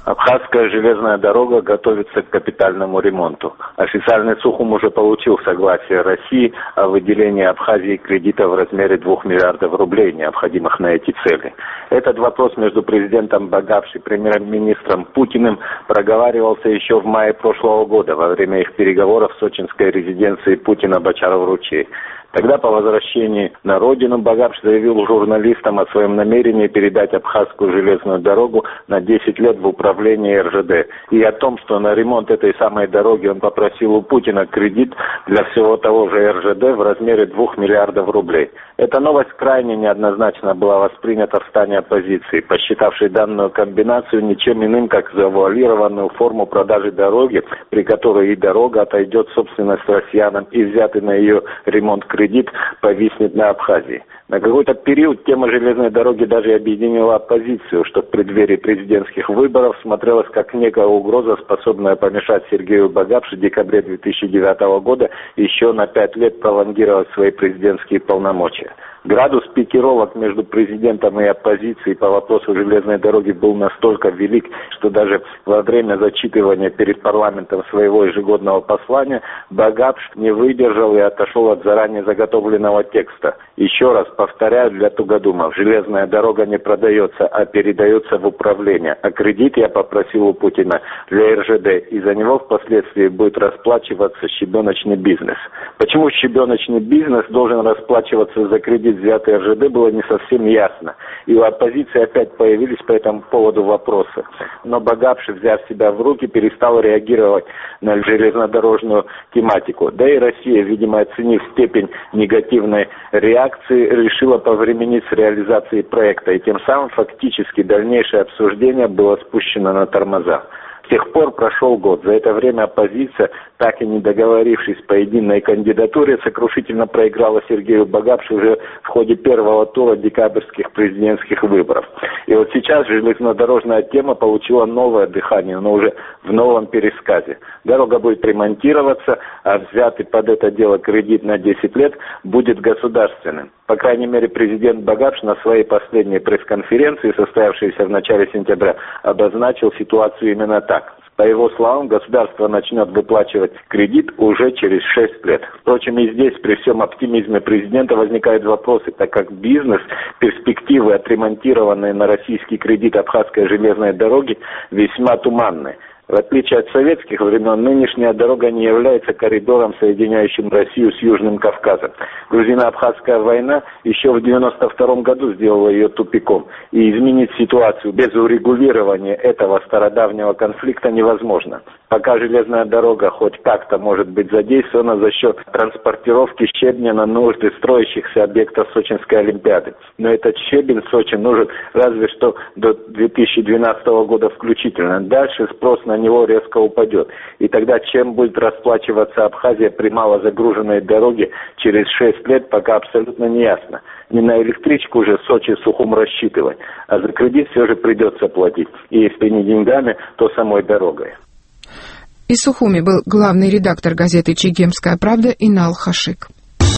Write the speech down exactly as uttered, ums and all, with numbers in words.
Абхазская железная дорога готовится к капитальному ремонту. Официальный Сухум уже получил согласие России о выделении Абхазии кредита в размере двух миллиардов рублей, необходимых на эти цели. Этот вопрос между президентом Багапш и премьер-министром Путиным проговаривался еще в мае прошлого года во время их переговоров в сочинской резиденции Путина Бочаров-Ручей. Тогда по возвращении на родину Багапш заявил журналистам о своем намерении передать Абхазскую железную дорогу на десять лет в управление эр жэ дэ. И о том, что на ремонт этой самой дороги он попросил у Путина кредит для всего того же эр жэ дэ в размере двух миллиардов рублей. Эта новость крайне неоднозначно была воспринята в стане оппозиции, посчитавшей данную комбинацию ничем иным, как завуалированную форму продажи дороги, при которой и дорога отойдет в собственность россиянам, и взятый на ее ремонт кредит кредит повиснет на Абхазии. На какой-то период тема железной дороги даже объединила оппозицию, что в преддверии президентских выборов смотрелось как некая угроза, способная помешать Сергею Багапшу в декабре две тысячи девятого года еще на пять лет пролонгировать свои президентские полномочия. Градус пикировок между президентом и оппозицией по вопросу железной дороги был настолько велик, что даже во время зачитывания перед парламентом своего ежегодного послания Багапш не выдержал и отошел от заранее заготовленного текста. Еще раз повторяю для тугодумов, железная дорога не продается, а передается в управление. А кредит я попросил у Путина для эр жэ дэ, и за него впоследствии будет расплачиваться щебеночный бизнес. Почему щебеночный бизнес должен расплачиваться за кредит, взятый эр жэ дэ, было не совсем ясно. И у оппозиции опять появились по этому поводу вопросы. Но Багапш, взяв себя в руки, перестал реагировать на железнодорожную тематику. Да и Россия, видимо, оценив степень негативной реакции, решила повременить с реализацией проекта. И тем самым фактически дальнейшее обсуждение было спущено на тормоза. С тех пор прошел год. За это время оппозиция, так и не договорившись по единой кандидатуре, сокрушительно проиграла Сергею Багапшу уже в ходе первого тура декабрьских президентских выборов. И вот сейчас железнодорожная тема получила новое дыхание, но уже в новом пересказе. Дорога будет ремонтироваться, а взятый под это дело кредит на десять лет будет государственным. По крайней мере, президент Багапш на своей последней пресс-конференции, состоявшейся в начале сентября, обозначил ситуацию именно так. По его словам, государство начнет выплачивать кредит уже через шесть лет. Впрочем, и здесь, при всем оптимизме президента, возникают вопросы, так как бизнес, перспективы, отремонтированные на российский кредит Абхазской железной дороги, весьма туманны. В отличие от советских времен, нынешняя дорога не является коридором, соединяющим Россию с Южным Кавказом. Грузино-Абхазская война еще в девяносто втором году сделала ее тупиком. И изменить ситуацию без урегулирования этого стародавнего конфликта невозможно. Пока железная дорога хоть как-то может быть задействована за счет транспортировки щебня на нужды строящихся объектов Сочинской Олимпиады. Но этот щебень в Сочи нужен разве что до две тысячи двенадцатого года включительно. Дальше спрос на него резко упадет. И тогда чем будет расплачиваться Абхазия при малозагруженной дороге через шесть лет, пока абсолютно не ясно. Не на электричку же Сочи-Сухум рассчитывать, а за кредит все же придется платить. И если не деньгами, то самой дорогой. Из Сухуми был главный редактор газеты «Чегемская правда» Инал Хашик.